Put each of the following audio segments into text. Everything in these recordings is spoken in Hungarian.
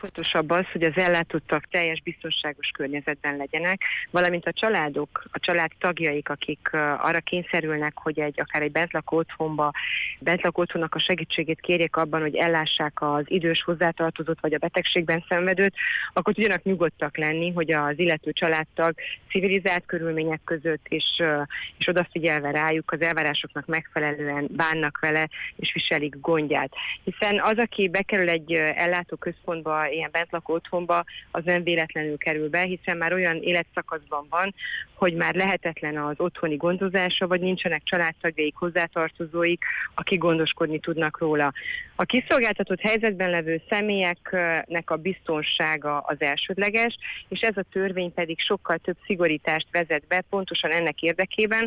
legfontosabb az, hogy az ellátottak teljes biztonságos környezetben legyenek, valamint a családok, a család tagjaik, akik arra kényszerülnek, hogy akár egy bentlakó otthonnak a segítségét kérjék abban, hogy ellássák az idős hozzátartozót vagy a betegségben szenvedőt, akkor tudjanak nyugodtak lenni, hogy az illető családtag civilizált körülmények között és odafigyelve rájuk az elvárásoknak megfelelően bánnak vele és viselik gondját. Hiszen az, aki bekerül egy ellátóközpontba, ilyen bentlakó otthonba, az nem véletlenül kerül be, hiszen már olyan életszakaszban van, hogy már lehetetlen az otthoni gondozása, vagy nincsenek családtagjaik, hozzátartozóik, akik gondoskodni tudnak róla. A kiszolgáltatott helyzetben levő személyeknek a biztonsága az elsődleges, és ez a törvény pedig sokkal több szigorítást vezet be pontosan ennek érdekében.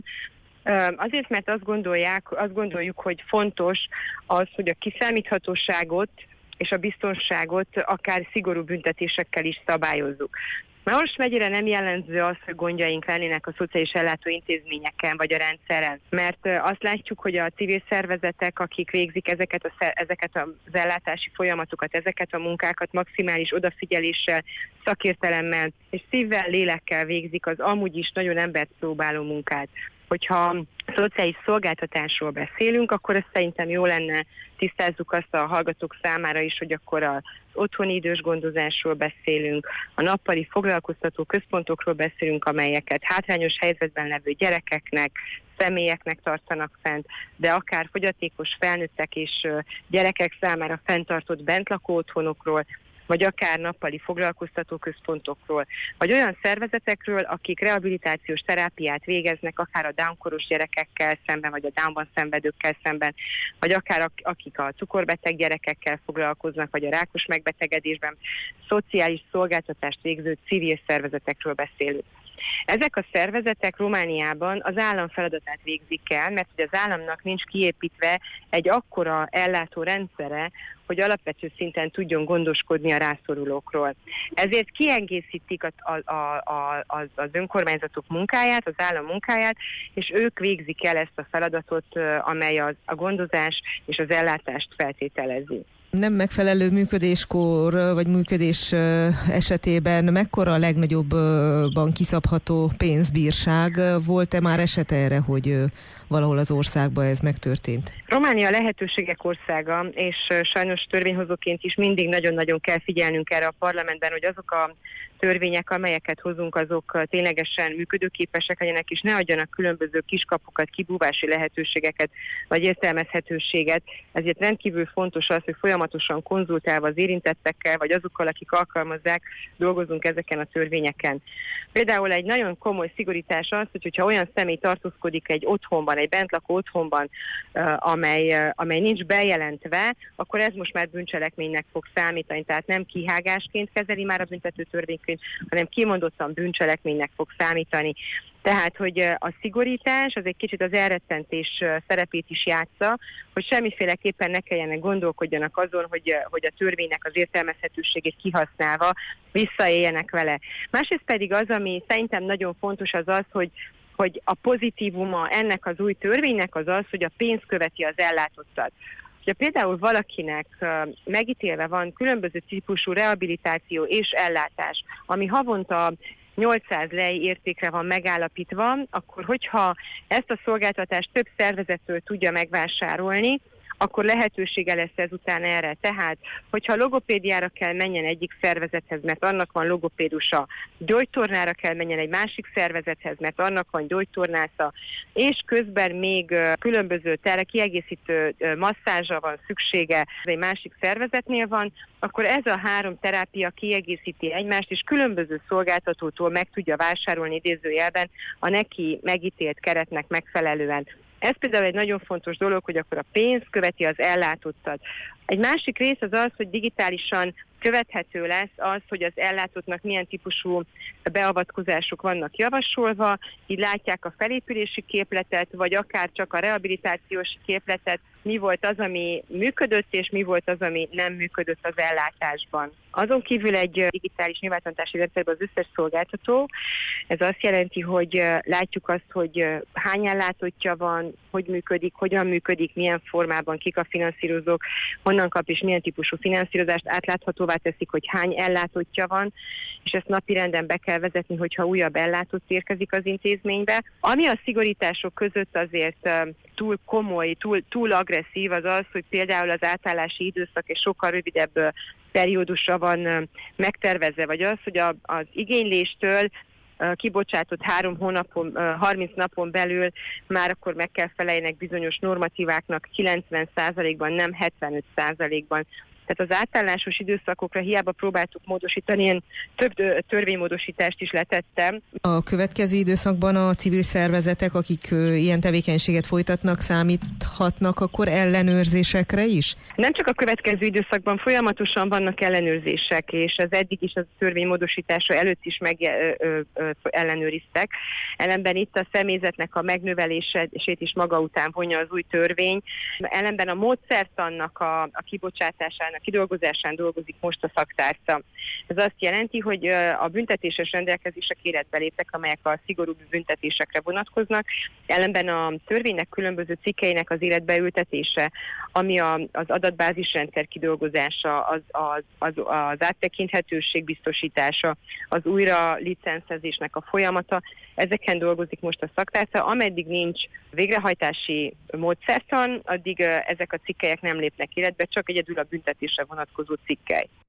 Azért, mert azt gondoljuk, hogy fontos az, hogy a kiszámíthatóságot és a biztonságot akár szigorú büntetésekkel is szabályozzuk. Maros megyére nem jellemző az, hogy gondjaink lennének a szociális ellátó intézményeken vagy a rendszeren, mert azt látjuk, hogy a civil szervezetek, akik végzik ezeket az ellátási folyamatokat, ezeket a munkákat maximális odafigyeléssel, szakértelemmel és szívvel, lélekkel végzik az amúgy is nagyon embert próbáló munkát. Hogyha szociális szolgáltatásról beszélünk, akkor ez szerintem jó lenne, tisztázzuk azt a hallgatók számára is, hogy akkor az otthoni idős gondozásról beszélünk, a nappali foglalkoztató központokról beszélünk, amelyeket hátrányos helyzetben levő gyerekeknek, személyeknek tartanak fent, de akár fogyatékos felnőttek és gyerekek számára fenntartott bentlakó otthonokról, vagy akár nappali foglalkoztatóközpontokról, vagy olyan szervezetekről, akik rehabilitációs terápiát végeznek, akár a Down-koros gyerekekkel szemben, vagy a Downban szenvedőkkel szemben, vagy akár akik a cukorbeteg gyerekekkel foglalkoznak, vagy a rákos megbetegedésben szociális szolgáltatást végző civil szervezetekről beszélünk. Ezek a szervezetek Romániában az állam feladatát végzik el, mert hogy az államnak nincs kiépítve egy akkora ellátó rendszere, hogy alapvető szinten tudjon gondoskodni a rászorulókról. Ezért kiegészítik az önkormányzatok munkáját, az állam munkáját, és ők végzik el ezt a feladatot, amely a gondozás és az ellátást feltételezi. Nem megfelelő működéskor vagy működés esetében mekkora a legnagyobban kiszabható pénzbírság? Volt-e már eset erre, hogy valahol az országban ez megtörtént? Románia lehetőségek országa, és sajnos törvényhozóként is mindig nagyon-nagyon kell figyelnünk erre a parlamentben, hogy azok a törvények, amelyeket hozunk, azok ténylegesen működőképesek legyenek, és ne adjanak különböző kiskapukat, kibúvási lehetőségeket, vagy értelmezhetőséget. Ezért rendkívül fontos az, hogy folyamatosan konzultálva az érintettekkel, vagy azokkal, akik alkalmazzák, dolgozunk ezeken a törvényeken. Például egy nagyon komoly szigorítás az, hogyha olyan személy tartózkodik egy otthonban, egy bentlakó otthonban, amely nincs bejelentve, akkor ez most már bűncselekménynek fog számítani, tehát nem kihágásként kezeli már a büntetőtörvénykönyv, hanem kimondottan bűncselekménynek fog számítani. Tehát, hogy a szigorítás az egy kicsit az elrettentés szerepét is játsza, hogy semmiféleképpen ne kelljenek gondolkodjanak azon, hogy a törvénynek az értelmezhetőségét kihasználva visszaéljenek vele. Másrészt pedig az, ami szerintem nagyon fontos, az az, hogy a pozitívuma ennek az új törvénynek az az, hogy a pénz követi az ellátottat. Ha például valakinek megítélve van különböző típusú rehabilitáció és ellátás, ami havonta 800 lei értékre van megállapítva, akkor hogyha ezt a szolgáltatást több szervezettől tudja megvásárolni, akkor lehetősége lesz ezután erre. Tehát, hogyha logopédiára kell menjen egyik szervezethez, mert annak van logopédusa, gyógytornára kell menjen egy másik szervezethez, mert annak van gyógytornásza, és közben még különböző kiegészítő masszázsra van szüksége, egy másik szervezetnél van, akkor ez a három terápia kiegészíti egymást, és különböző szolgáltatótól meg tudja vásárolni idézőjelben a neki megítélt keretnek megfelelően. Ez például egy nagyon fontos dolog, hogy akkor a pénz követi az ellátottat. Egy másik rész az az, hogy digitálisan követhető lesz az, hogy az ellátottnak milyen típusú beavatkozások vannak javasolva, így látják a felépülési képletet, vagy akár csak a rehabilitációs képletet, mi volt az, ami működött, és mi volt az, ami nem működött az ellátásban. Azon kívül egy digitális nyilvántartási rendszerben az összes szolgáltató, ez azt jelenti, hogy látjuk azt, hogy hány ellátottja van, hogy működik, hogyan működik, milyen formában, kik a finanszírozók, honnan kap és milyen típusú finanszírozást, átláthatóvá teszik, hogy hány ellátottja van, és ezt napirenden be kell vezetni, hogyha újabb ellátott érkezik az intézménybe. Ami a szigorítások között azért túl komoly, túl agresszív az az, hogy például az átállási időszak és sokkal rövidebb periódusra van megtervezve, vagy az, hogy az igényléstől kibocsátott 30 napon belül már akkor meg kell feleljenek bizonyos normatíváknak 90%-ban, nem 75%-ban. Tehát az átállásos időszakokra hiába próbáltuk módosítani, én több törvénymódosítást is letettem. A következő időszakban a civil szervezetek, akik ilyen tevékenységet folytatnak, számíthatnak akkor ellenőrzésekre is? Nem csak a következő időszakban, folyamatosan vannak ellenőrzések, és az eddig is a törvénymódosítása előtt is ellenőriztek. Ellenben itt a személyzetnek a megnövelését is maga után vonja az új törvény. Ellenben a módszertannak a kibocsátásának, a kidolgozásán dolgozik most a szaktárca. Ez azt jelenti, hogy a büntetéses rendelkezések életbe léptek, amelyek a szigorúbb büntetésekre vonatkoznak. Ellenben a törvénynek különböző cikkeinek az életbe ültetése, ami az adatbázisrendszer kidolgozása, az áttekinthetőség biztosítása, az újra licenszezésnek a folyamata, ezeken dolgozik most a szaktárca. Ameddig nincs végrehajtási módszertan, addig ezek a cikkelyek nem lépnek életbe, csak egyedül a büntetésre vonatkozó cikkely.